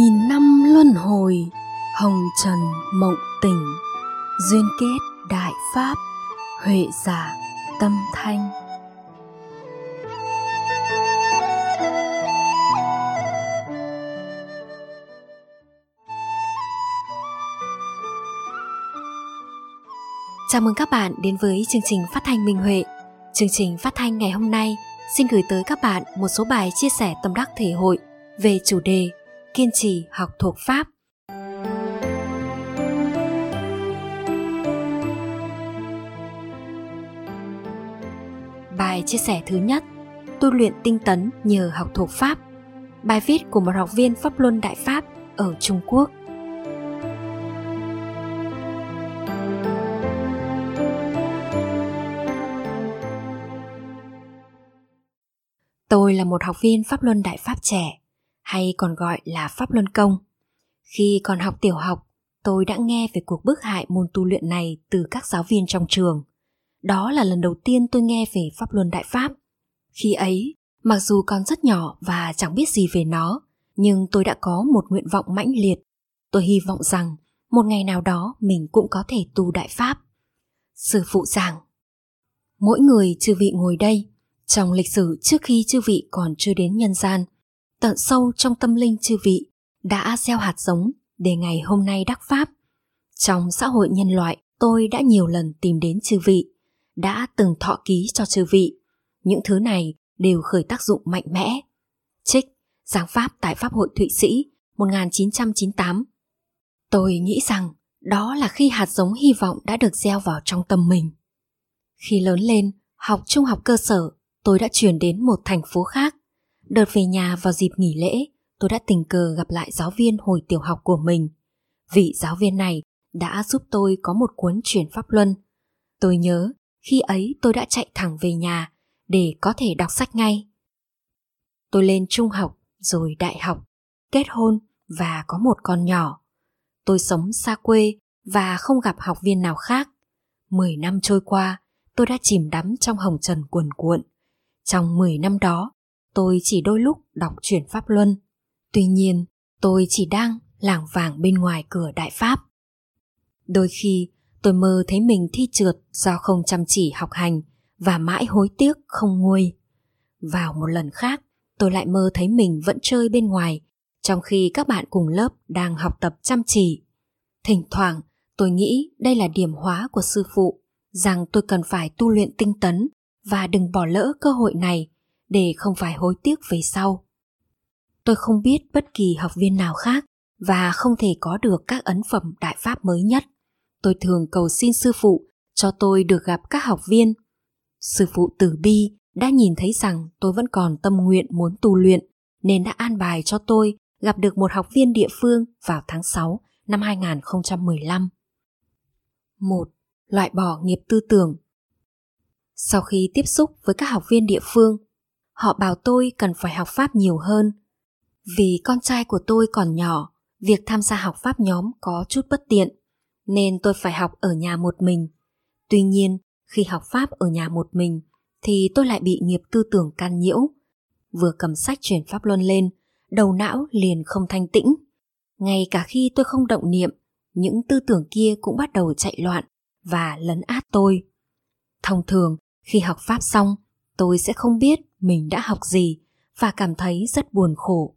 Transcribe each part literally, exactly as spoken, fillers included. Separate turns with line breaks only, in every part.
Nghìn năm luân hồi, hồng trần mộng tỉnh, duyên kết đại pháp, huệ giả tâm thanh. Chào mừng các bạn đến với chương trình phát thanh Minh Huệ. Chương trình phát thanh ngày hôm nay xin gửi tới các bạn một số bài chia sẻ tâm đắc thể hội về chủ đề kiên trì học thuộc Pháp. Bài chia sẻ thứ nhất: tu luyện tinh tấn nhờ học thuộc Pháp. Bài viết của một học viên Pháp Luân Đại Pháp ở Trung Quốc. Tôi là một học viên Pháp Luân Đại Pháp trẻ, hay còn gọi là Pháp Luân Công. Khi còn học tiểu học, tôi đã nghe về cuộc bức hại môn tu luyện này từ các giáo viên trong trường. Đó là lần đầu tiên tôi nghe về Pháp Luân Đại Pháp. Khi ấy, mặc dù còn rất nhỏ và chẳng biết gì về nó, nhưng tôi đã có một nguyện vọng mãnh liệt. Tôi hy vọng rằng một ngày nào đó mình cũng có thể tu Đại Pháp. Sư phụ giảng: mỗi người chư vị ngồi đây, trong lịch sử trước khi chư vị còn chưa đến nhân gian, tận sâu trong tâm linh chư vị đã gieo hạt giống để ngày hôm nay đắc Pháp. Trong xã hội nhân loại, tôi đã nhiều lần tìm đến chư vị, đã từng thọ ký cho chư vị. Những thứ này đều khởi tác dụng mạnh mẽ. Trích Giảng Pháp tại Pháp hội Thụy Sĩ một nghìn chín trăm chín mươi tám. Tôi nghĩ rằng đó là khi hạt giống hy vọng đã được gieo vào trong tâm mình. Khi lớn lên, học trung học cơ sở, tôi đã chuyển đến một thành phố khác. Đợt về nhà vào dịp nghỉ lễ, tôi đã tình cờ gặp lại giáo viên hồi tiểu học của mình. Vị giáo viên này đã giúp tôi có một cuốn Chuyển Pháp Luân. Tôi nhớ khi ấy tôi đã chạy thẳng về nhà để có thể đọc sách ngay. Tôi lên trung học rồi đại học, kết hôn và có một con nhỏ. Tôi sống xa quê và không gặp học viên nào khác. Mười năm trôi qua, tôi đã chìm đắm trong hồng trần cuồn cuộn. Trong mười năm đó, tôi chỉ đôi lúc đọc Chuyển Pháp Luân. Tuy nhiên, tôi chỉ đang lảng vảng bên ngoài cửa Đại Pháp. Đôi khi, tôi mơ thấy mình thi trượt do không chăm chỉ học hành và mãi hối tiếc không nguôi. Vào một lần khác, tôi lại mơ thấy mình vẫn chơi bên ngoài, trong khi các bạn cùng lớp đang học tập chăm chỉ. Thỉnh thoảng, tôi nghĩ đây là điểm hóa của sư phụ, rằng tôi cần phải tu luyện tinh tấn và đừng bỏ lỡ cơ hội này để không phải hối tiếc về sau. Tôi không biết bất kỳ học viên nào khác và không thể có được các ấn phẩm Đại Pháp mới nhất. Tôi thường cầu xin sư phụ cho tôi được gặp các học viên. Sư phụ từ bi đã nhìn thấy rằng tôi vẫn còn tâm nguyện muốn tu luyện, nên đã an bài cho tôi gặp được một học viên địa phương vào tháng sáu năm hai nghìn không trăm mười lăm. một. Loại bỏ nghiệp tư tưởng. Sau khi tiếp xúc với các học viên địa phương, họ bảo tôi cần phải học Pháp nhiều hơn. Vì con trai của tôi còn nhỏ, việc tham gia học Pháp nhóm có chút bất tiện, nên tôi phải học ở nhà một mình. Tuy nhiên, khi học Pháp ở nhà một mình, thì tôi lại bị nghiệp tư tưởng can nhiễu. Vừa cầm sách Chuyển Pháp Luân lên, đầu não liền không thanh tĩnh. Ngay cả khi tôi không động niệm, những tư tưởng kia cũng bắt đầu chạy loạn và lấn át tôi. Thông thường, khi học Pháp xong, tôi sẽ không biết mình đã học gì và cảm thấy rất buồn khổ.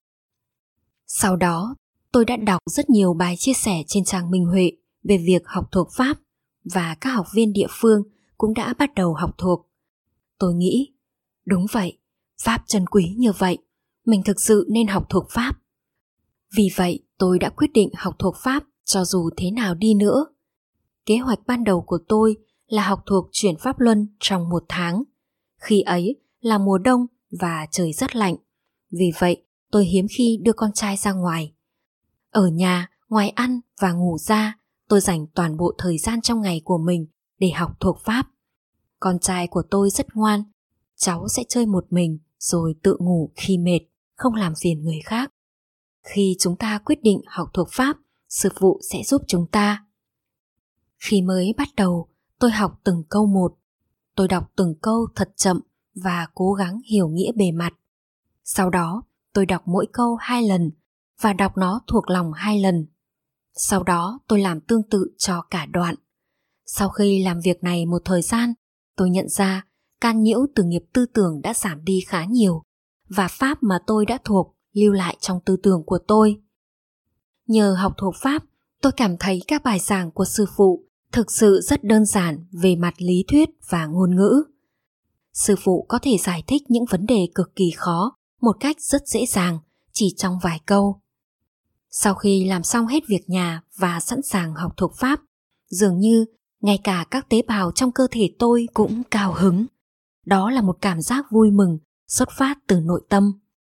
Sau đó, tôi đã đọc rất nhiều bài chia sẻ trên trang Minh Huệ về việc học thuộc Pháp, và các học viên địa phương cũng đã bắt đầu học thuộc. Tôi nghĩ, đúng vậy, Pháp trân quý như vậy, mình thực sự nên học thuộc Pháp. Vì vậy, tôi đã quyết định học thuộc Pháp cho dù thế nào đi nữa. Kế hoạch ban đầu của tôi là học thuộc Chuyển Pháp Luân trong một tháng. Khi ấy là mùa đông và trời rất lạnh. Vì vậy, tôi hiếm khi đưa con trai ra ngoài. Ở nhà, ngoài ăn và ngủ ra, tôi dành toàn bộ thời gian trong ngày của mình để học thuộc Pháp. Con trai của tôi rất ngoan. Cháu sẽ chơi một mình rồi tự ngủ khi mệt, không làm phiền người khác. Khi chúng ta quyết định học thuộc Pháp, sư phụ sẽ giúp chúng ta. Khi mới bắt đầu, tôi học từng câu một. Tôi đọc từng câu thật chậm và cố gắng hiểu nghĩa bề mặt. Sau đó, tôi đọc mỗi câu hai lần và đọc nó thuộc lòng hai lần. Sau đó tôi làm tương tự cho cả đoạn. Sau khi làm việc này một thời gian, tôi nhận ra can nhiễu từ nghiệp tư tưởng đã giảm đi khá nhiều, và pháp mà tôi đã thuộc lưu lại trong tư tưởng của tôi. Nhờ học thuộc pháp, tôi cảm thấy các bài giảng của sư phụ thực sự rất đơn giản về mặt lý thuyết và ngôn ngữ. Sư phụ có thể giải thích những vấn đề cực kỳ khó một cách rất dễ dàng, chỉ trong vài câu. Sau khi làm xong hết việc nhà và sẵn sàng học thuộc pháp, dường như ngay cả các tế bào trong cơ thể tôi cũng cao hứng. Đó là một cảm giác vui mừng xuất phát từ nội tâm.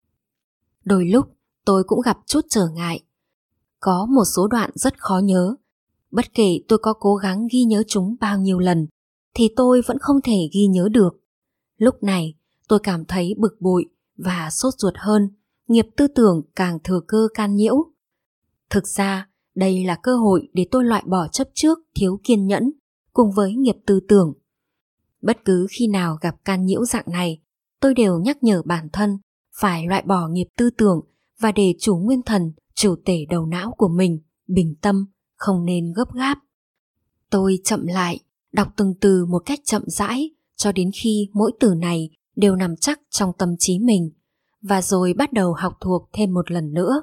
Đôi lúc tôi cũng gặp chút trở ngại. Có một số đoạn rất khó nhớ. Bất kể tôi có cố gắng ghi nhớ chúng bao nhiêu lần, thì tôi vẫn không thể ghi nhớ được. Lúc này tôi cảm thấy bực bội và sốt ruột hơn, nghiệp tư tưởng càng thừa cơ can nhiễu. Thực ra đây là cơ hội để tôi loại bỏ chấp trước thiếu kiên nhẫn cùng với nghiệp tư tưởng. Bất cứ khi nào gặp can nhiễu dạng này, tôi đều nhắc nhở bản thân phải loại bỏ nghiệp tư tưởng và để chủ nguyên thần, chủ tể đầu não của mình bình tâm, không nên gấp gáp. Tôi chậm lại, đọc từng từ một cách chậm rãi cho đến khi mỗi từ này đều nằm chắc trong tâm trí mình, và rồi bắt đầu học thuộc thêm một lần nữa.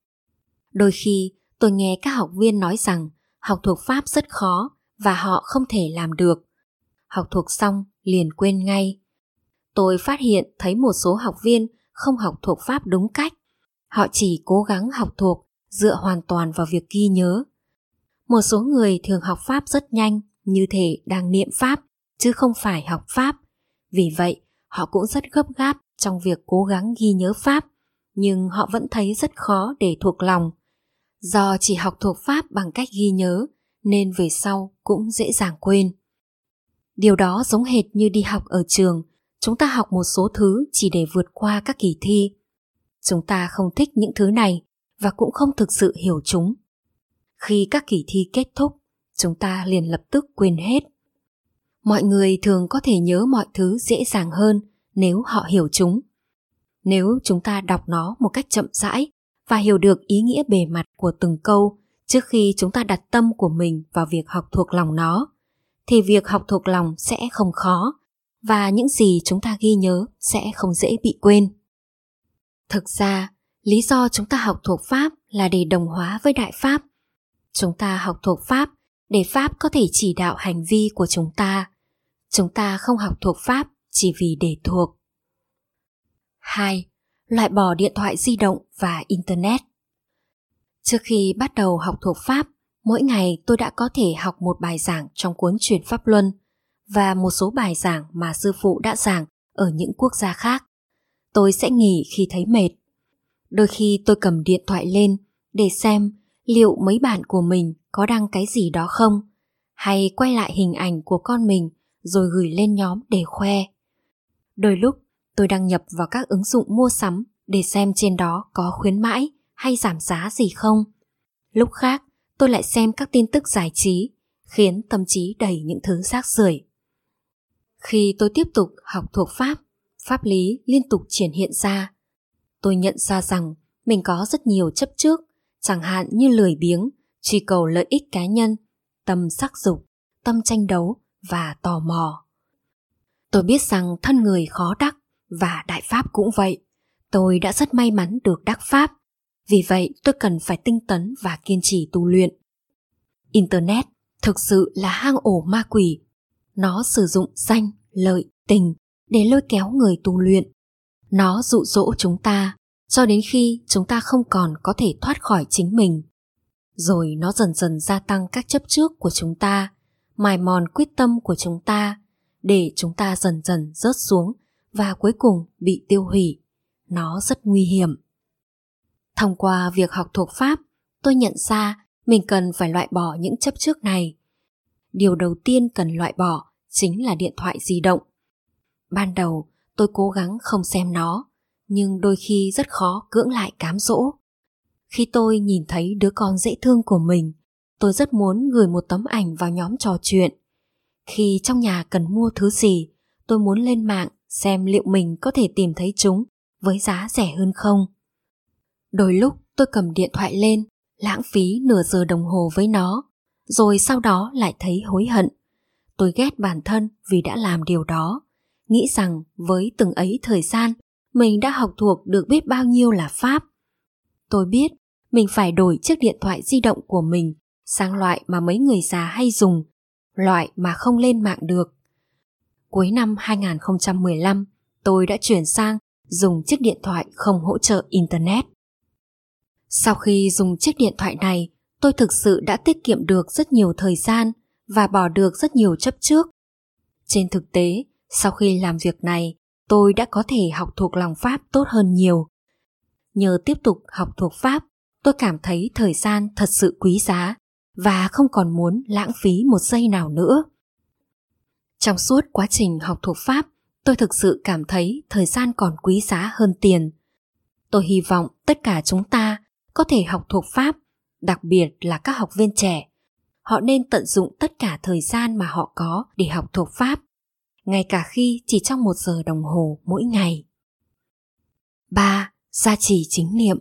Đôi khi tôi nghe các học viên nói rằng học thuộc pháp rất khó và họ không thể làm được. Học thuộc xong liền quên ngay. Tôi phát hiện thấy một số học viên không học thuộc pháp đúng cách. Họ chỉ cố gắng học thuộc dựa hoàn toàn vào việc ghi nhớ. Một số người thường học pháp rất nhanh, như thể đang niệm pháp chứ không phải học pháp. Vì vậy, họ cũng rất gấp gáp trong việc cố gắng ghi nhớ pháp, nhưng họ vẫn thấy rất khó để thuộc lòng. Do chỉ học thuộc pháp bằng cách ghi nhớ, nên về sau cũng dễ dàng quên. Điều đó giống hệt như đi học ở trường, chúng ta học một số thứ chỉ để vượt qua các kỳ thi. Chúng ta không thích những thứ này và cũng không thực sự hiểu chúng. Khi các kỳ thi kết thúc, chúng ta liền lập tức quên hết. Mọi người thường có thể nhớ mọi thứ dễ dàng hơn nếu họ hiểu chúng. Nếu chúng ta đọc nó một cách chậm rãi và hiểu được ý nghĩa bề mặt của từng câu trước khi chúng ta đặt tâm của mình vào việc học thuộc lòng nó, thì việc học thuộc lòng sẽ không khó và những gì chúng ta ghi nhớ sẽ không dễ bị quên. Thực ra, lý do chúng ta học thuộc pháp là để đồng hóa với đại pháp. Chúng ta học thuộc pháp để pháp có thể chỉ đạo hành vi của chúng ta. Chúng ta không học thuộc pháp chỉ vì để thuộc. hai. Loại bỏ điện thoại di động và Internet. Trước khi bắt đầu học thuộc pháp, mỗi ngày tôi đã có thể học một bài giảng trong cuốn Chuyển Pháp Luân và một số bài giảng mà sư phụ đã giảng ở những quốc gia khác. Tôi sẽ nghỉ khi thấy mệt. Đôi khi tôi cầm điện thoại lên để xem liệu mấy bạn của mình có đăng cái gì đó không, hay quay lại hình ảnh của con mình rồi gửi lên nhóm để khoe. Đôi lúc tôi đăng nhập vào các ứng dụng mua sắm để xem trên đó có khuyến mãi hay giảm giá gì không. Lúc khác tôi lại xem các tin tức giải trí, khiến tâm trí đầy những thứ rác rưởi. Khi tôi tiếp tục học thuộc pháp, pháp lý liên tục triển hiện ra. Tôi nhận ra rằng mình có rất nhiều chấp trước, chẳng hạn như lười biếng, truy cầu lợi ích cá nhân, tâm sắc dục, tâm tranh đấu và tò mò. Tôi biết rằng thân người khó đắc và đại pháp cũng vậy. Tôi đã rất may mắn được đắc pháp. Vì vậy tôi cần phải tinh tấn và kiên trì tu luyện. Internet thực sự là hang ổ ma quỷ. Nó sử dụng danh, lợi, tình để lôi kéo người tu luyện. Nó dụ dỗ chúng ta cho đến khi chúng ta không còn có thể thoát khỏi chính mình. Rồi nó dần dần gia tăng các chấp trước của chúng ta, mài mòn quyết tâm của chúng ta, để chúng ta dần dần rớt xuống và cuối cùng bị tiêu hủy. Nó rất nguy hiểm. Thông qua việc học thuộc pháp, tôi nhận ra mình cần phải loại bỏ những chấp trước này. Điều đầu tiên cần loại bỏ chính là điện thoại di động. Ban đầu tôi cố gắng không xem nó, nhưng đôi khi rất khó cưỡng lại cám dỗ. Khi tôi nhìn thấy đứa con dễ thương của mình, tôi rất muốn gửi một tấm ảnh vào nhóm trò chuyện. Khi trong nhà cần mua thứ gì, tôi muốn lên mạng xem liệu mình có thể tìm thấy chúng với giá rẻ hơn không. Đôi lúc tôi cầm điện thoại lên, lãng phí nửa giờ đồng hồ với nó, rồi sau đó lại thấy hối hận. Tôi ghét bản thân vì đã làm điều đó, nghĩ rằng với từng ấy thời gian, mình đã học thuộc được biết bao nhiêu là pháp. Tôi biết mình phải đổi chiếc điện thoại di động của mình sang loại mà mấy người già hay dùng, loại mà không lên mạng được. Cuối năm hai không một lăm, tôi đã chuyển sang dùng chiếc điện thoại không hỗ trợ Internet. Sau khi dùng chiếc điện thoại này, tôi thực sự đã tiết kiệm được rất nhiều thời gian và bỏ được rất nhiều chấp trước. Trên thực tế, sau khi làm việc này, tôi đã có thể học thuộc lòng pháp tốt hơn nhiều. Nhờ tiếp tục học thuộc pháp, tôi cảm thấy thời gian thật sự quý giá và không còn muốn lãng phí một giây nào nữa. Trong suốt quá trình học thuộc pháp, tôi thực sự cảm thấy thời gian còn quý giá hơn tiền. Tôi hy vọng tất cả chúng ta có thể học thuộc pháp, đặc biệt là các học viên trẻ. Họ nên tận dụng tất cả thời gian mà họ có để học thuộc pháp, ngay cả khi chỉ trong một giờ đồng hồ mỗi ngày. ba. Gia trì chính niệm.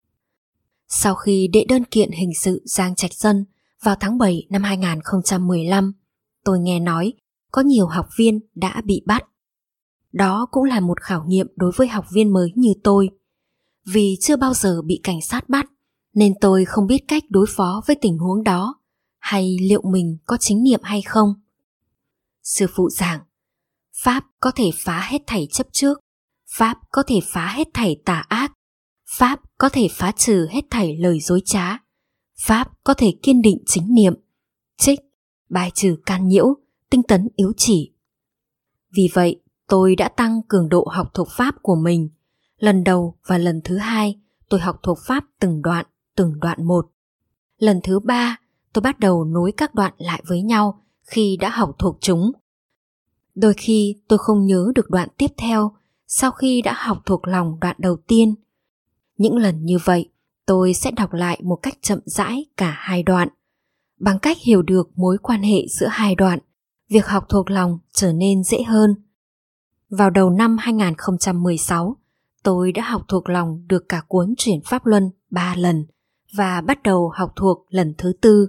Sau khi đệ đơn kiện hình sự Giang Trạch Dân vào tháng bảy năm hai không một lăm, tôi nghe nói có nhiều học viên đã bị bắt. Đó cũng là một khảo nghiệm đối với học viên mới như tôi. Vì chưa bao giờ bị cảnh sát bắt, nên tôi không biết cách đối phó với tình huống đó, hay liệu mình có chính niệm hay không. Sư phụ giảng, pháp có thể phá hết thảy chấp trước, pháp có thể phá hết thảy tà ác, pháp có thể phá trừ hết thảy lời dối trá, pháp có thể kiên định chính niệm, trích, bài trừ can nhiễu, tinh tấn yếu chỉ. Vì vậy, tôi đã tăng cường độ học thuộc pháp của mình. Lần đầu và lần thứ hai, tôi học thuộc pháp từng đoạn, từng đoạn một. Lần thứ ba, tôi bắt đầu nối các đoạn lại với nhau khi đã học thuộc chúng. Đôi khi tôi không nhớ được đoạn tiếp theo sau khi đã học thuộc lòng đoạn đầu tiên. Những lần như vậy, tôi sẽ đọc lại một cách chậm rãi cả hai đoạn. Bằng cách hiểu được mối quan hệ giữa hai đoạn, việc học thuộc lòng trở nên dễ hơn. Vào đầu năm hai không một sáu, tôi đã học thuộc lòng được cả cuốn Chuyển Pháp Luân ba lần và bắt đầu học thuộc lần thứ tư.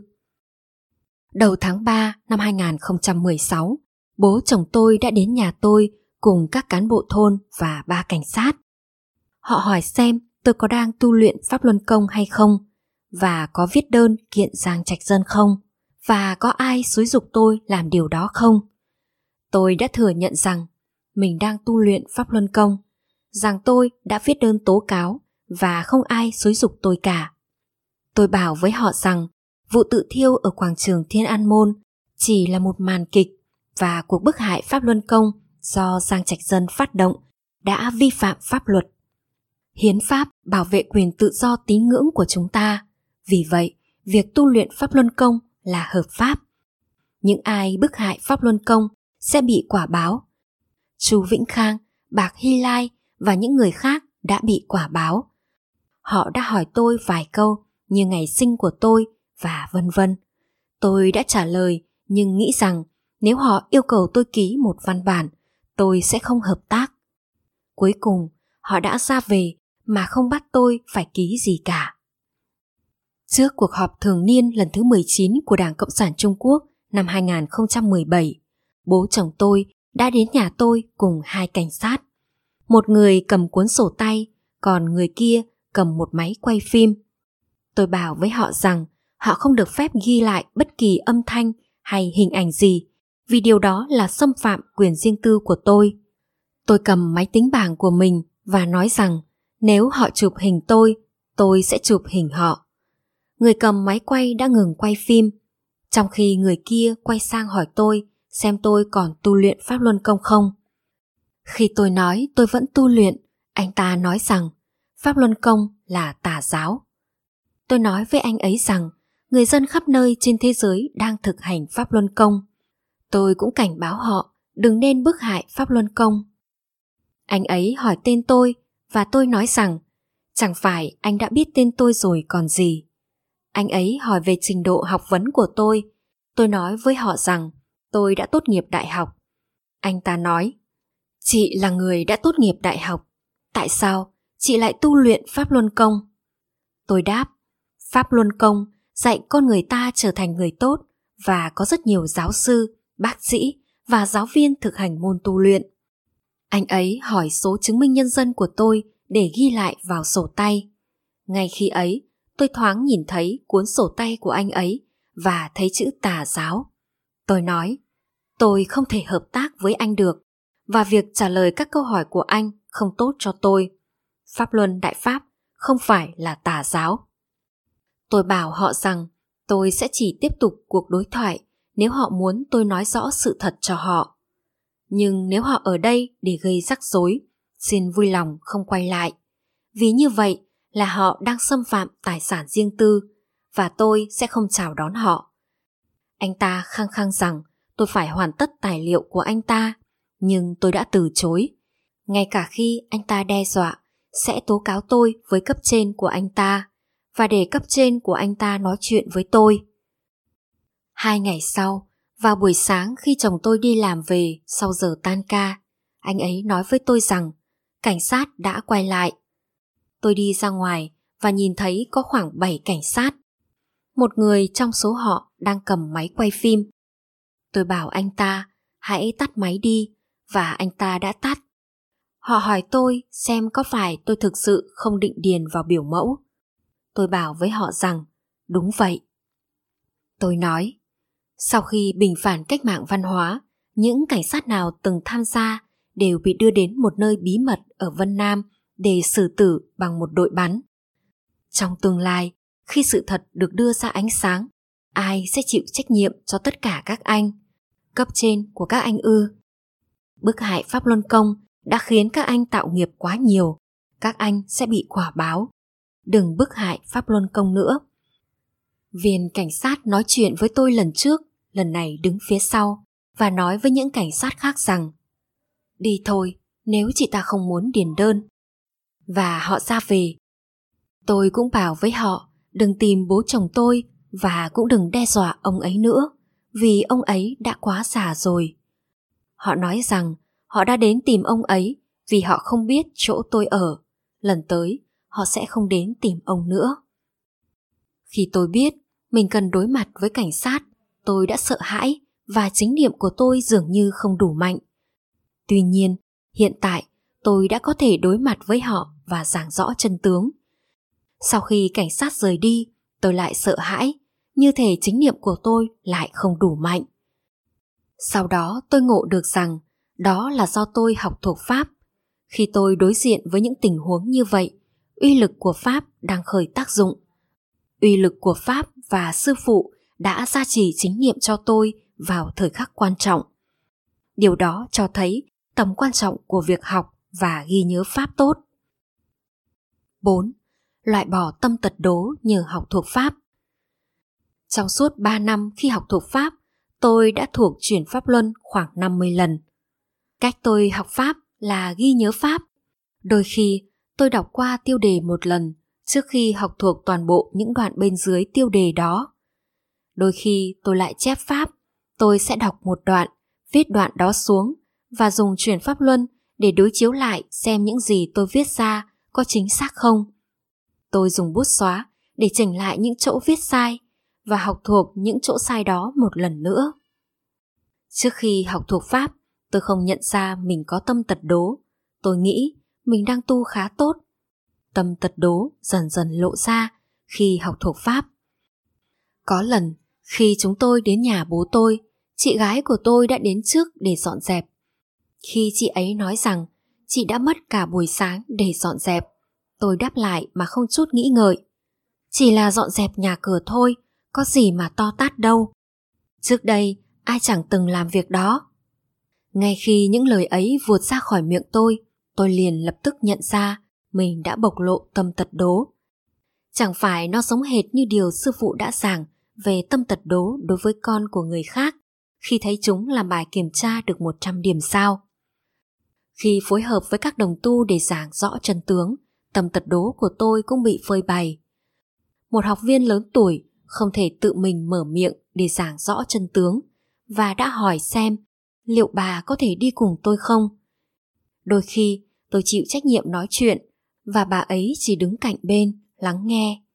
Đầu tháng ba năm hai không một sáu, bố chồng tôi đã đến nhà tôi cùng các cán bộ thôn và ba cảnh sát. Họ hỏi xem tôi có đang tu luyện Pháp Luân Công hay không, và có viết đơn kiện Giang Trạch Dân không, và có ai xúi giục tôi làm điều đó không. Tôi đã thừa nhận rằng mình đang tu luyện Pháp Luân Công, rằng tôi đã viết đơn tố cáo và không ai xúi giục tôi cả. Tôi bảo với họ rằng vụ tự thiêu ở quảng trường Thiên An Môn chỉ là một màn kịch và cuộc bức hại Pháp Luân Công do Giang Trạch Dân phát động đã vi phạm pháp luật. Hiến pháp bảo vệ quyền tự do tín ngưỡng của chúng ta, vì vậy việc tu luyện Pháp Luân Công là hợp pháp. Những ai bức hại Pháp Luân Công sẽ bị quả báo. Chu Vĩnh Khang, Bạc Hy Lai và những người khác đã bị quả báo. Họ đã hỏi tôi vài câu như ngày sinh của tôi và vân vân. Tôi đã trả lời, nhưng nghĩ rằng nếu họ yêu cầu tôi ký một văn bản, tôi sẽ không hợp tác. Cuối cùng, họ đã ra về mà không bắt tôi phải ký gì cả. Trước cuộc họp thường niên lần thứ mười chín của Đảng Cộng sản Trung Quốc năm hai không một bảy, bố chồng tôi đã đến nhà tôi cùng hai cảnh sát. Một người cầm cuốn sổ tay, còn người kia cầm một máy quay phim. Tôi bảo với họ rằng họ không được phép ghi lại bất kỳ âm thanh hay hình ảnh gì, vì điều đó là xâm phạm quyền riêng tư của tôi. Tôi cầm máy tính bảng của mình và nói rằng nếu họ chụp hình tôi, tôi sẽ chụp hình họ. Người cầm máy quay đã ngừng quay phim, trong khi người kia quay sang hỏi tôi xem tôi còn tu luyện Pháp Luân Công không. Khi tôi nói tôi vẫn tu luyện, anh ta nói rằng Pháp Luân Công là tà giáo. Tôi nói với anh ấy rằng người dân khắp nơi trên thế giới đang thực hành Pháp Luân Công. Tôi cũng cảnh báo họ đừng nên bức hại Pháp Luân Công. Anh ấy hỏi tên tôi và tôi nói rằng chẳng phải anh đã biết tên tôi rồi còn gì. Anh ấy hỏi về trình độ học vấn của tôi. Tôi nói với họ rằng tôi đã tốt nghiệp đại học. Anh ta nói, chị là người đã tốt nghiệp đại học, tại sao chị lại tu luyện Pháp Luân Công? Tôi đáp, Pháp Luân Công dạy con người ta trở thành người tốt và có rất nhiều giáo sư, bác sĩ và giáo viên thực hành môn tu luyện. Anh ấy hỏi số chứng minh nhân dân của tôi để ghi lại vào sổ tay. Ngay khi ấy, tôi thoáng nhìn thấy cuốn sổ tay của anh ấy và thấy chữ Tà giáo. Tôi nói, tôi không thể hợp tác với anh được và việc trả lời các câu hỏi của anh không tốt cho tôi. Pháp Luân Đại Pháp không phải là tà giáo. Tôi bảo họ rằng tôi sẽ chỉ tiếp tục cuộc đối thoại nếu họ muốn tôi nói rõ sự thật cho họ. Nhưng nếu họ ở đây để gây rắc rối, xin vui lòng không quay lại. Vì như vậy là họ đang xâm phạm tài sản riêng tư và tôi sẽ không chào đón họ. Anh ta khăng khăng rằng tôi phải hoàn tất tài liệu của anh ta, nhưng tôi đã từ chối. Ngay cả khi anh ta đe dọa sẽ tố cáo tôi với cấp trên của anh ta và để cấp trên của anh ta nói chuyện với tôi. Hai ngày sau, vào buổi sáng khi chồng tôi đi làm về sau giờ tan ca, anh ấy nói với tôi rằng cảnh sát đã quay lại. Tôi đi ra ngoài và nhìn thấy có khoảng bảy cảnh sát. Một người trong số họ đang cầm máy quay phim. Tôi bảo anh ta hãy tắt máy đi và anh ta đã tắt. Họ hỏi tôi xem có phải tôi thực sự không định điền vào biểu mẫu. Tôi bảo với họ rằng đúng vậy. Tôi nói, sau khi bình phản cách mạng văn hóa, những cảnh sát nào từng tham gia đều bị đưa đến một nơi bí mật ở Vân Nam để xử tử bằng một đội bắn. Trong tương lai, khi sự thật được đưa ra ánh sáng, ai sẽ chịu trách nhiệm cho tất cả các anh? Cấp trên của các anh ư? Bức hại Pháp Luân Công đã khiến các anh tạo nghiệp quá nhiều. Các anh sẽ bị quả báo. Đừng bức hại Pháp Luân Công nữa. Viên cảnh sát nói chuyện với tôi lần trước, lần này đứng phía sau và nói với những cảnh sát khác rằng đi thôi nếu chị ta không muốn điền đơn. Và họ ra về. Tôi cũng bảo với họ đừng tìm bố chồng tôi và cũng đừng đe dọa ông ấy nữa vì ông ấy đã quá già rồi. Họ nói rằng họ đã đến tìm ông ấy vì họ không biết chỗ tôi ở. Lần tới họ sẽ không đến tìm ông nữa. Khi tôi biết mình cần đối mặt với cảnh sát, tôi đã sợ hãi và chánh niệm của tôi dường như không đủ mạnh. Tuy nhiên, hiện tại tôi đã có thể đối mặt với họ và giảng rõ chân tướng. Sau khi cảnh sát rời đi, tôi lại sợ hãi, như thể chánh niệm của tôi lại không đủ mạnh. Sau đó tôi ngộ được rằng đó là do tôi học thuộc Pháp. Khi tôi đối diện với những tình huống như vậy, uy lực của Pháp đang khởi tác dụng. Uy lực của Pháp và sư phụ đã gia trì chánh niệm cho tôi vào thời khắc quan trọng. Điều đó cho thấy tầm quan trọng của việc học và ghi nhớ Pháp tốt. bốn. Loại bỏ tâm tật đố nhờ học thuộc Pháp. Trong suốt ba năm khi học thuộc Pháp, tôi đã thuộc chuyển Pháp Luân khoảng năm mươi lần. Cách tôi học Pháp là ghi nhớ Pháp. Đôi khi tôi đọc qua tiêu đề một lần trước khi học thuộc toàn bộ những đoạn bên dưới tiêu đề đó. Đôi khi tôi lại chép Pháp, tôi sẽ đọc một đoạn, viết đoạn đó xuống và dùng chuyển Pháp Luân để đối chiếu lại xem những gì tôi viết ra có chính xác không. Tôi dùng bút xóa để chỉnh lại những chỗ viết sai và học thuộc những chỗ sai đó một lần nữa. Trước khi học thuộc Pháp, tôi không nhận ra mình có tâm tật đố. Tôi nghĩ mình đang tu khá tốt. Tâm tật đố dần dần lộ ra khi học thuộc Pháp. Có lần, khi chúng tôi đến nhà bố tôi, chị gái của tôi đã đến trước để dọn dẹp. Khi chị ấy nói rằng chị đã mất cả buổi sáng để dọn dẹp, tôi đáp lại mà không chút nghĩ ngợi. Chỉ là dọn dẹp nhà cửa thôi, có gì mà to tát đâu. Trước đây, ai chẳng từng làm việc đó. Ngay khi những lời ấy vụt ra khỏi miệng tôi, tôi liền lập tức nhận ra mình đã bộc lộ tâm tật đố. Chẳng phải nó giống hệt như điều sư phụ đã giảng về tâm tật đố đối với con của người khác khi thấy chúng làm bài kiểm tra được một trăm điểm sao. Khi phối hợp với các đồng tu để giảng rõ chân tướng, tâm tật đố của tôi cũng bị phơi bày. Một học viên lớn tuổi không thể tự mình mở miệng để giảng rõ chân tướng và đã hỏi xem liệu bà có thể đi cùng tôi không. Đôi khi tôi chịu trách nhiệm nói chuyện và bà ấy chỉ đứng cạnh bên lắng nghe,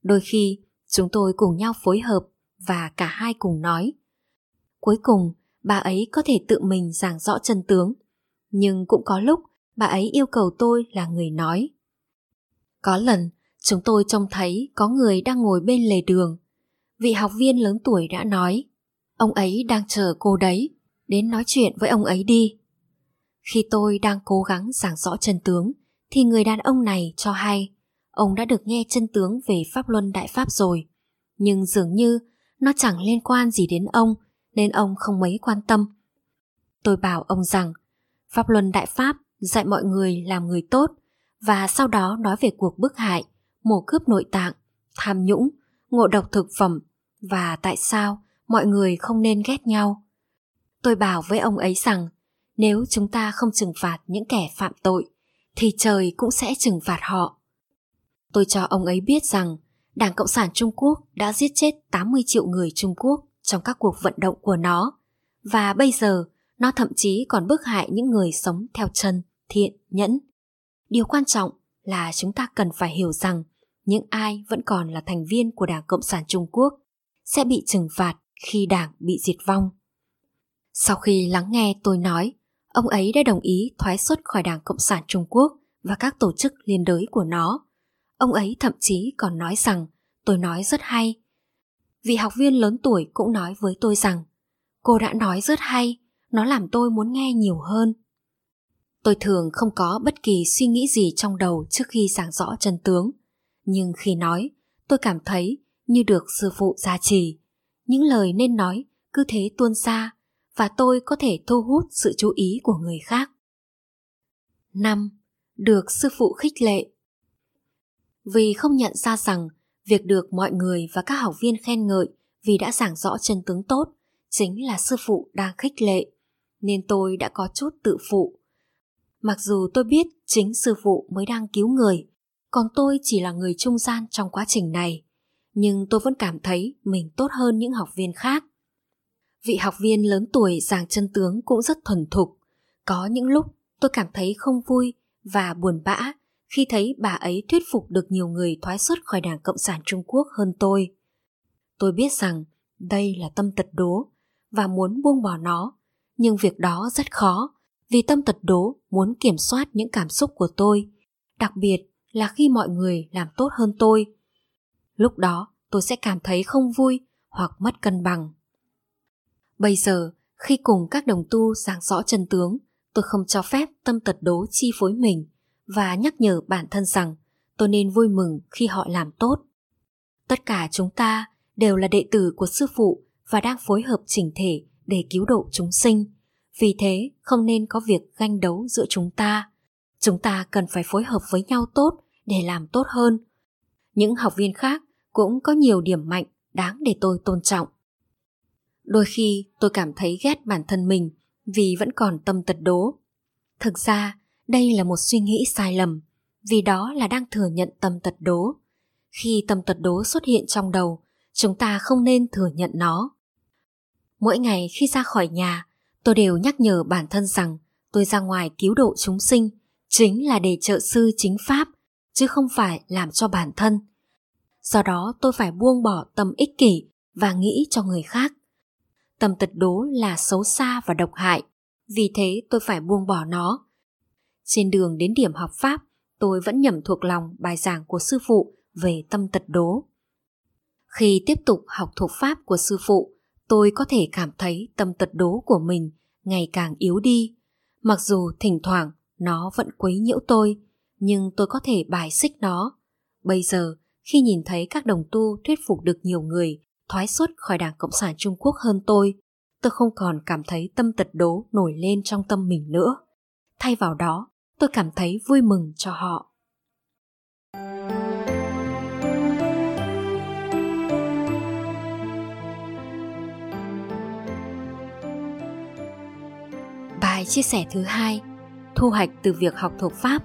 Đôi khi chúng tôi cùng nhau phối hợp và cả hai cùng nói. Cuối cùng bà ấy có thể tự mình giảng rõ chân tướng, nhưng cũng có lúc bà ấy yêu cầu tôi là người nói. Có lần chúng tôi trông thấy có người đang ngồi bên lề đường. Vị học viên lớn tuổi đã nói, ông ấy đang chờ cô đấy, đến nói chuyện với ông ấy đi. Khi tôi đang cố gắng giảng rõ chân tướng thì người đàn ông này cho hay ông đã được nghe chân tướng về Pháp Luân Đại Pháp rồi, nhưng dường như nó chẳng liên quan gì đến ông nên ông không mấy quan tâm. Tôi bảo ông rằng Pháp Luân Đại Pháp dạy mọi người làm người tốt, và sau đó nói về cuộc bức hại, mổ cướp nội tạng, tham nhũng, ngộ độc thực phẩm và tại sao mọi người không nên ghét nhau. Tôi bảo với ông ấy rằng nếu chúng ta không trừng phạt những kẻ phạm tội thì trời cũng sẽ trừng phạt họ. Tôi cho ông ấy biết rằng Đảng Cộng sản Trung Quốc đã giết chết tám mươi triệu người Trung Quốc trong các cuộc vận động của nó, và bây giờ nó thậm chí còn bức hại những người sống theo chân thiện nhẫn. Điều quan trọng là chúng ta cần phải hiểu rằng những ai vẫn còn là thành viên của Đảng Cộng sản Trung Quốc sẽ bị trừng phạt khi đảng bị diệt vong. Sau khi lắng nghe tôi nói, ông ấy đã đồng ý thoái xuất khỏi Đảng Cộng sản Trung Quốc và các tổ chức liên đới của nó. Ông ấy thậm chí còn nói rằng tôi nói rất hay. Vị học viên lớn tuổi cũng nói với tôi rằng cô đã nói rất hay, nó làm tôi muốn nghe nhiều hơn. Tôi thường không có bất kỳ suy nghĩ gì trong đầu trước khi giảng rõ chân tướng, nhưng khi nói, tôi cảm thấy như được sư phụ gia trì. Những lời nên nói cứ thế tuôn ra và tôi có thể thu hút sự chú ý của người khác. năm. Được sư phụ khích lệ. Vì không nhận ra rằng việc được mọi người và các học viên khen ngợi vì đã giảng rõ chân tướng tốt chính là sư phụ đang khích lệ, nên tôi đã có chút tự phụ. Mặc dù tôi biết chính sư phụ mới đang cứu người, còn tôi chỉ là người trung gian trong quá trình này, nhưng tôi vẫn cảm thấy mình tốt hơn những học viên khác. Vị học viên lớn tuổi giảng chân tướng cũng rất thuần thục. Có những lúc tôi cảm thấy không vui và buồn bã khi thấy bà ấy thuyết phục được nhiều người thoái xuất khỏi Đảng Cộng sản Trung Quốc hơn tôi. Tôi biết rằng đây là tâm tật đố và muốn buông bỏ nó, nhưng việc đó rất khó vì tâm tật đố muốn kiểm soát những cảm xúc của tôi, đặc biệt là khi mọi người làm tốt hơn tôi. Lúc đó tôi sẽ cảm thấy không vui hoặc mất cân bằng. Bây giờ, khi cùng các đồng tu giảng rõ chân tướng, tôi không cho phép tâm tật đố chi phối mình và nhắc nhở bản thân rằng tôi nên vui mừng khi họ làm tốt. Tất cả chúng ta đều là đệ tử của sư phụ và đang phối hợp chỉnh thể để cứu độ chúng sinh. Vì thế, không nên có việc ganh đấu giữa chúng ta. Chúng ta cần phải phối hợp với nhau tốt để làm tốt hơn. Những học viên khác cũng có nhiều điểm mạnh đáng để tôi tôn trọng. Đôi khi tôi cảm thấy ghét bản thân mình vì vẫn còn tâm tật đố. Thực ra, đây là một suy nghĩ sai lầm, vì đó là đang thừa nhận tâm tật đố. Khi tâm tật đố xuất hiện trong đầu, chúng ta không nên thừa nhận nó. Mỗi ngày khi ra khỏi nhà, tôi đều nhắc nhở bản thân rằng tôi ra ngoài cứu độ chúng sinh chính là để trợ sư chính pháp, chứ không phải làm cho bản thân. Do đó tôi phải buông bỏ tâm ích kỷ và nghĩ cho người khác. Tâm tật đố là xấu xa và độc hại, vì thế tôi phải buông bỏ nó. Trên đường đến điểm học Pháp, tôi vẫn nhẩm thuộc lòng bài giảng của sư phụ về tâm tật đố. Khi tiếp tục học thuộc Pháp của sư phụ, tôi có thể cảm thấy tâm tật đố của mình ngày càng yếu đi. Mặc dù thỉnh thoảng nó vẫn quấy nhiễu tôi, nhưng tôi có thể bài xích nó. Bây giờ, khi nhìn thấy các đồng tu thuyết phục được nhiều người thoái xuất khỏi Đảng Cộng sản Trung Quốc hơn tôi, tôi không còn cảm thấy tâm tật đố nổi lên trong tâm mình nữa. Thay vào đó, tôi cảm thấy vui mừng cho họ. Bài chia sẻ thứ hai, thu hoạch từ việc học thuộc Pháp.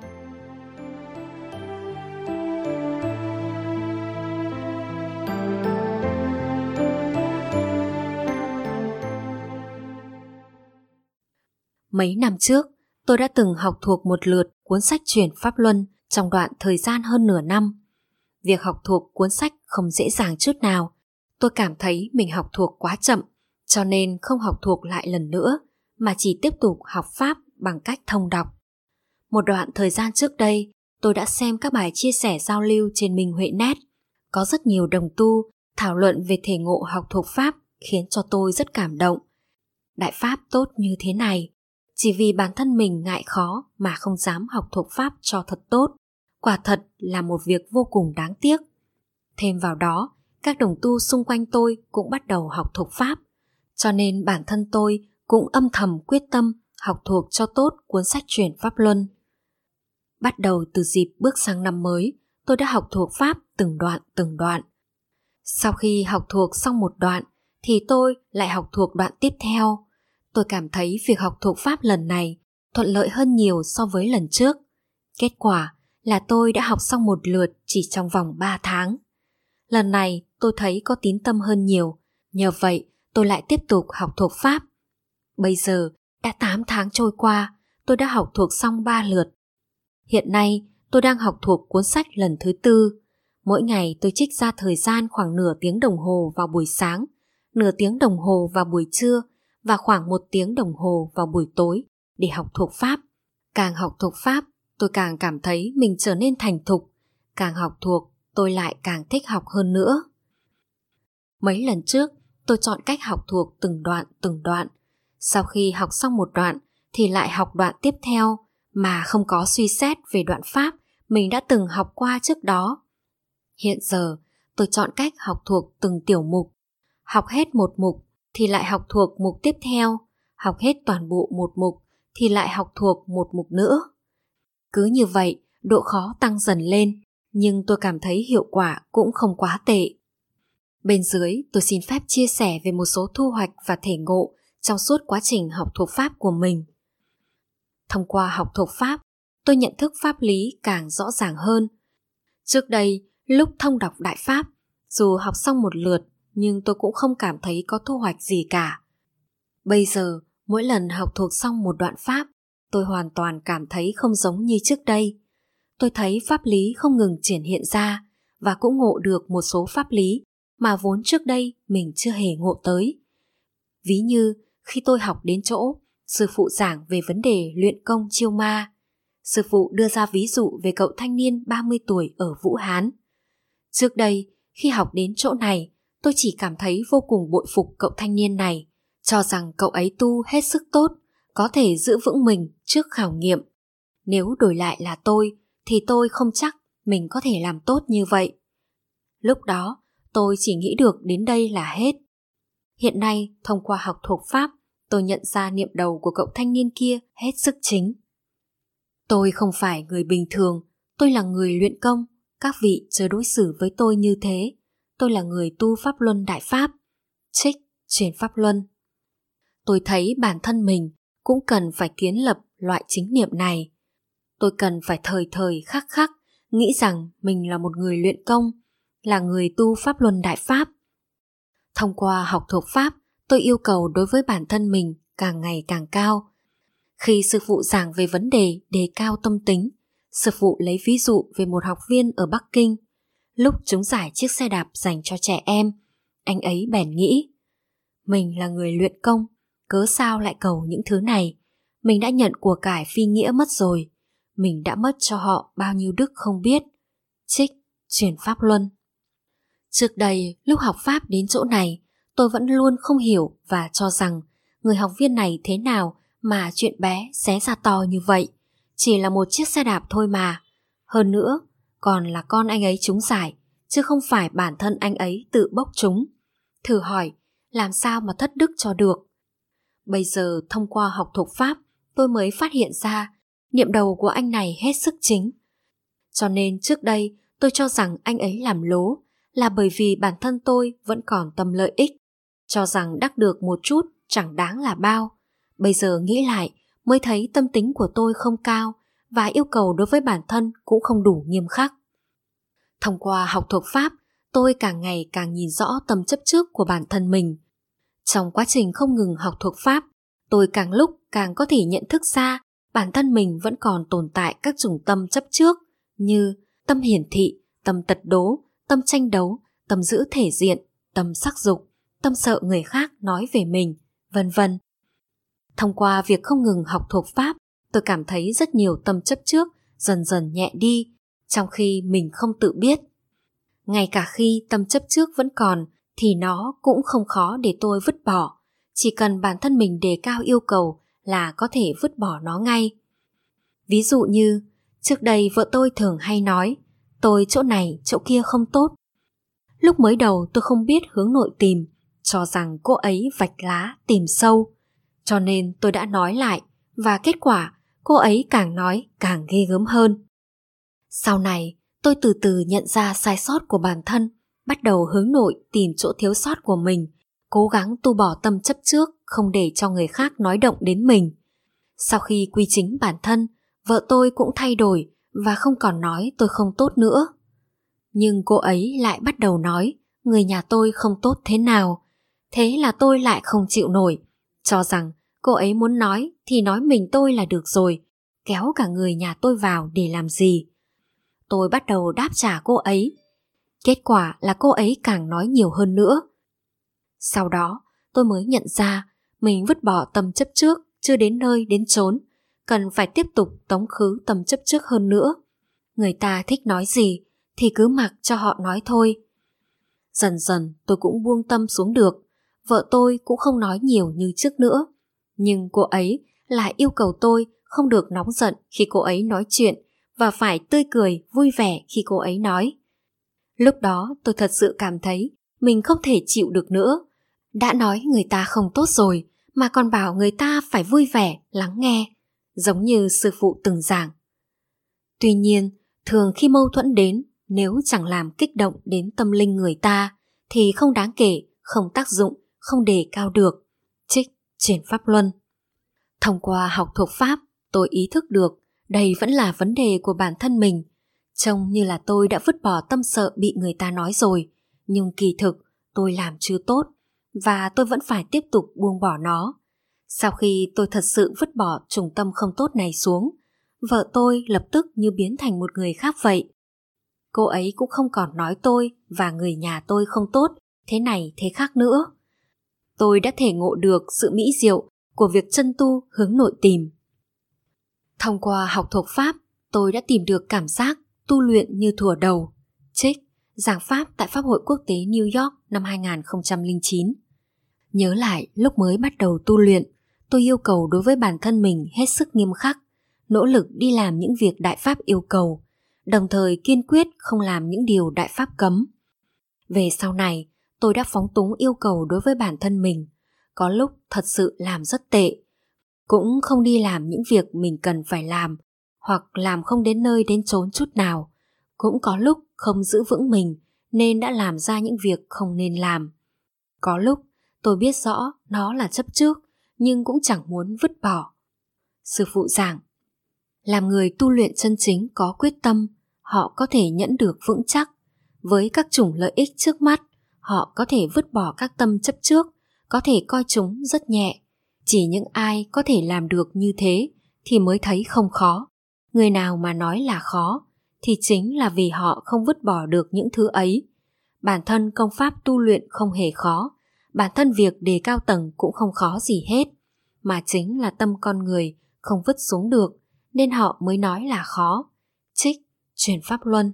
Mấy năm trước, tôi đã từng học thuộc một lượt cuốn sách Chuyển Pháp Luân trong đoạn thời gian hơn nửa năm. việc học thuộc cuốn sách không dễ dàng chút nào. Tôi cảm thấy mình học thuộc quá chậm, cho nên không học thuộc lại lần nữa, mà chỉ tiếp tục học Pháp bằng cách thông đọc. Một đoạn thời gian trước đây, tôi đã xem các bài chia sẻ giao lưu trên Minh Huệ Net. Có rất nhiều đồng tu thảo luận về thể ngộ học thuộc Pháp, khiến cho tôi rất cảm động. Đại Pháp tốt như thế này, chỉ vì bản thân mình ngại khó mà không dám học thuộc Pháp cho thật tốt, quả thật là một việc vô cùng đáng tiếc. Thêm vào đó, các đồng tu xung quanh tôi cũng bắt đầu học thuộc Pháp, cho nên bản thân tôi cũng âm thầm quyết tâm học thuộc cho tốt cuốn sách Chuyển Pháp Luân. Bắt đầu từ dịp bước sang năm mới, tôi đã học thuộc Pháp từng đoạn từng đoạn. Sau khi học thuộc xong một đoạn, thì tôi lại học thuộc đoạn tiếp theo. Tôi cảm thấy việc học thuộc Pháp lần này thuận lợi hơn nhiều so với lần trước. Kết quả là tôi đã học xong một lượt chỉ trong vòng ba tháng. Lần này tôi thấy có tín tâm hơn nhiều, nhờ vậy tôi lại tiếp tục học thuộc Pháp. Bây giờ đã tám tháng trôi qua, tôi đã học thuộc xong ba lượt. Hiện nay tôi đang học thuộc cuốn sách lần thứ tư. Mỗi ngày tôi trích ra thời gian khoảng nửa tiếng đồng hồ vào buổi sáng, nửa tiếng đồng hồ vào buổi trưa và khoảng một tiếng đồng hồ vào buổi tối để học thuộc Pháp. Càng học thuộc Pháp, tôi càng cảm thấy mình trở nên thành thục. Càng học thuộc, tôi lại càng thích học hơn nữa. Mấy lần trước, tôi chọn cách học thuộc từng đoạn từng đoạn. Sau khi học xong một đoạn thì lại học đoạn tiếp theo mà không có suy xét về đoạn Pháp mình đã từng học qua trước đó. Hiện giờ, tôi chọn cách học thuộc từng tiểu mục. Học hết một mục thì lại học thuộc mục tiếp theo, học hết toàn bộ một mục thì lại học thuộc một mục nữa. Cứ như vậy, độ khó tăng dần lên, nhưng tôi cảm thấy hiệu quả cũng không quá tệ. Bên dưới, tôi xin phép chia sẻ về một số thu hoạch và thể ngộ trong suốt quá trình học thuộc Pháp của mình. Thông qua học thuộc Pháp, tôi nhận thức pháp lý càng rõ ràng hơn. Trước đây, lúc thông đọc Đại Pháp, dù học xong một lượt, nhưng tôi cũng không cảm thấy có thu hoạch gì cả. Bây giờ, mỗi lần học thuộc xong một đoạn Pháp, tôi hoàn toàn cảm thấy không giống như trước đây. Tôi thấy pháp lý không ngừng triển hiện ra và cũng ngộ được một số pháp lý mà vốn trước đây mình chưa hề ngộ tới. Ví như khi tôi học đến chỗ sư phụ giảng về vấn đề luyện công chiêu ma, sư phụ đưa ra ví dụ về cậu thanh niên ba mươi tuổi ở Vũ Hán. Trước đây, khi học đến chỗ này, tôi chỉ cảm thấy vô cùng bội phục cậu thanh niên này, cho rằng cậu ấy tu hết sức tốt, có thể giữ vững mình trước khảo nghiệm. Nếu đổi lại là tôi, thì tôi không chắc mình có thể làm tốt như vậy. Lúc đó, tôi chỉ nghĩ được đến đây là hết. Hiện nay, thông qua học thuộc Pháp, tôi nhận ra niệm đầu của cậu thanh niên kia hết sức chính. Tôi không phải người bình thường, tôi là người luyện công, các vị chớ đối xử với tôi như thế. Tôi là người tu Pháp Luân Đại Pháp, trích Chuyển Pháp Luân. Tôi thấy bản thân mình cũng cần phải kiến lập loại chính niệm này. Tôi cần phải thời thời khắc khắc nghĩ rằng mình là một người luyện công, là người tu Pháp Luân Đại Pháp. Thông qua học thuộc Pháp, tôi yêu cầu đối với bản thân mình càng ngày càng cao. Khi sư phụ giảng về vấn đề đề cao tâm tính, sư phụ lấy ví dụ về một học viên ở Bắc Kinh. Lúc chúng giải chiếc xe đạp dành cho trẻ em, anh ấy bèn nghĩ, mình là người luyện công, cớ sao lại cầu những thứ này? Mình đã nhận của cải phi nghĩa mất rồi, mình đã mất cho họ bao nhiêu đức không biết. Trích Chuyển Pháp Luân. Trước đây, lúc học Pháp đến chỗ này, tôi vẫn luôn không hiểu và cho rằng người học viên này thế nào mà chuyện bé xé ra to như vậy. Chỉ là một chiếc xe đạp thôi mà. Hơn nữa, còn là con anh ấy trúng giải, chứ không phải bản thân anh ấy tự bốc trúng. Thử hỏi, làm sao mà thất đức cho được? Bây giờ thông qua học thuộc Pháp, tôi mới phát hiện ra niệm đầu của anh này hết sức chính. Cho nên trước đây tôi cho rằng anh ấy làm lố là bởi vì bản thân tôi vẫn còn tâm lợi ích, cho rằng đắc được một chút chẳng đáng là bao. Bây giờ nghĩ lại mới thấy tâm tính của tôi không cao và yêu cầu đối với bản thân cũng không đủ nghiêm khắc. Thông qua học thuộc Pháp, tôi càng ngày càng nhìn rõ tâm chấp trước của bản thân mình. Trong quá trình không ngừng học thuộc Pháp, tôi càng lúc càng có thể nhận thức ra bản thân mình vẫn còn tồn tại các chủng tâm chấp trước như tâm hiển thị, tâm tật đố, tâm tranh đấu, tâm giữ thể diện, tâm sắc dục, tâm sợ người khác nói về mình, vân vân. Thông qua việc không ngừng học thuộc Pháp, tôi cảm thấy rất nhiều tâm chấp trước dần dần nhẹ đi, trong khi mình không tự biết. Ngay cả khi tâm chấp trước vẫn còn, thì nó cũng không khó để tôi vứt bỏ. Chỉ cần bản thân mình đề cao yêu cầu là có thể vứt bỏ nó ngay. Ví dụ như, trước đây vợ tôi thường hay nói, tôi chỗ này chỗ kia không tốt. Lúc mới đầu tôi không biết hướng nội tìm, cho rằng cô ấy vạch lá tìm sâu. Cho nên tôi đã nói lại, và kết quả cô ấy càng nói càng ghê gớm hơn. Sau này, tôi từ từ nhận ra sai sót của bản thân, bắt đầu hướng nội tìm chỗ thiếu sót của mình, cố gắng tu bỏ tâm chấp trước, không để cho người khác nói động đến mình. Sau khi quy chính bản thân, vợ tôi cũng thay đổi và không còn nói tôi không tốt nữa. Nhưng cô ấy lại bắt đầu nói người nhà tôi không tốt thế nào. Thế là tôi lại không chịu nổi, cho rằng cô ấy muốn nói thì nói mình tôi là được rồi, kéo cả người nhà tôi vào để làm gì. Tôi bắt đầu đáp trả cô ấy. Kết quả là cô ấy càng nói nhiều hơn nữa. Sau đó tôi mới nhận ra mình vứt bỏ tâm chấp trước chưa đến nơi đến chốn, cần phải tiếp tục tống khứ tâm chấp trước hơn nữa. Người ta thích nói gì thì cứ mặc cho họ nói thôi. Dần dần tôi cũng buông tâm xuống được. Vợ tôi cũng không nói nhiều như trước nữa, nhưng cô ấy lại yêu cầu tôi không được nóng giận khi cô ấy nói chuyện và phải tươi cười vui vẻ khi cô ấy nói. Lúc đó tôi thật sự cảm thấy mình không thể chịu được nữa. Đã nói người ta không tốt rồi mà còn bảo người ta phải vui vẻ lắng nghe, giống như sư phụ từng giảng. Tuy nhiên, thường khi mâu thuẫn đến, nếu chẳng làm kích động đến tâm linh người ta thì không đáng kể, không tác dụng, không đề cao được. Trích Chuyển Pháp Luân. Thông qua học thuộc Pháp, tôi ý thức được đây vẫn là vấn đề của bản thân mình. Trông như là tôi đã vứt bỏ tâm sợ bị người ta nói rồi, nhưng kỳ thực tôi làm chưa tốt và tôi vẫn phải tiếp tục buông bỏ nó. Sau khi tôi thật sự vứt bỏ trùng tâm không tốt này xuống, vợ tôi lập tức như biến thành một người khác vậy. Cô ấy cũng không còn nói tôi và người nhà tôi không tốt, thế này thế khác nữa. Tôi đã thể ngộ được sự mỹ diệu của việc chân tu hướng nội tìm. Thông qua học thuộc Pháp, tôi đã tìm được cảm giác tu luyện như thuở đầu. Trích Giảng Pháp tại Pháp hội Quốc tế New York năm hai không không chín. Nhớ lại lúc mới bắt đầu tu luyện, tôi yêu cầu đối với bản thân mình hết sức nghiêm khắc, nỗ lực đi làm những việc Đại Pháp yêu cầu, đồng thời kiên quyết không làm những điều Đại Pháp cấm. Về sau này, tôi đã phóng túng yêu cầu đối với bản thân mình, có lúc thật sự làm rất tệ, cũng không đi làm những việc mình cần phải làm, hoặc làm không đến nơi đến chốn chút nào, cũng có lúc không giữ vững mình nên đã làm ra những việc không nên làm. Có lúc tôi biết rõ nó là chấp trước, nhưng cũng chẳng muốn vứt bỏ. Sư phụ giảng, làm người tu luyện chân chính có quyết tâm, họ có thể nhẫn được vững chắc. Với các chủng lợi ích trước mắt, họ có thể vứt bỏ các tâm chấp trước, có thể coi chúng rất nhẹ. Chỉ những ai có thể làm được như thế thì mới thấy không khó. Người nào mà nói là khó thì chính là vì họ không vứt bỏ được những thứ ấy. Bản thân công pháp tu luyện không hề khó, bản thân việc đề cao tầng cũng không khó gì hết, mà chính là tâm con người không vứt xuống được nên họ mới nói là khó. Trích Chuyển Pháp Luân.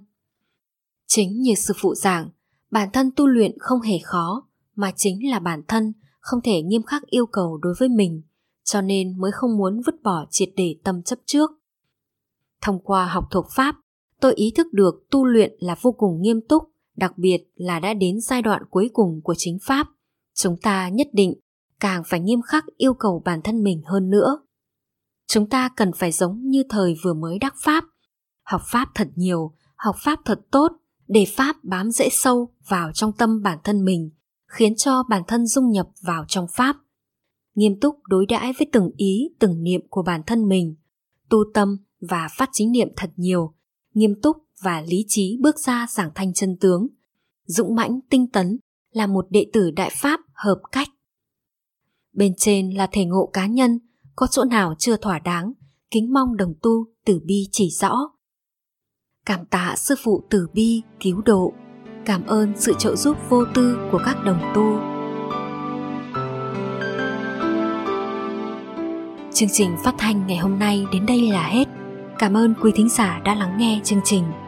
Chính như sư phụ giảng, bản thân tu luyện không hề khó, mà chính là bản thân không thể nghiêm khắc yêu cầu đối với mình, cho nên mới không muốn vứt bỏ triệt để tâm chấp trước. Thông qua học thuộc Pháp, tôi ý thức được tu luyện là vô cùng nghiêm túc, đặc biệt là đã đến giai đoạn cuối cùng của chính Pháp. Chúng ta nhất định càng phải nghiêm khắc yêu cầu bản thân mình hơn nữa. Chúng ta cần phải giống như thời vừa mới đắc Pháp, học Pháp thật nhiều, học Pháp thật tốt, để Pháp bám rễ sâu vào trong tâm bản thân mình, khiến cho bản thân dung nhập vào trong Pháp. Nghiêm túc đối đãi với từng ý, từng niệm của bản thân mình, tu tâm và phát chính niệm thật nhiều, nghiêm túc và lý trí bước ra giảng thanh chân tướng, dũng mãnh tinh tấn, là một đệ tử Đại Pháp hợp cách. Bên trên là thể ngộ cá nhân, có chỗ nào chưa thỏa đáng, kính mong đồng tu từ bi chỉ rõ. Cảm tạ sư phụ từ bi cứu độ. Cảm ơn sự trợ giúp vô tư của các đồng tu. Chương trình phát thanh ngày hôm nay đến đây là hết. Cảm ơn quý thính giả đã lắng nghe chương trình.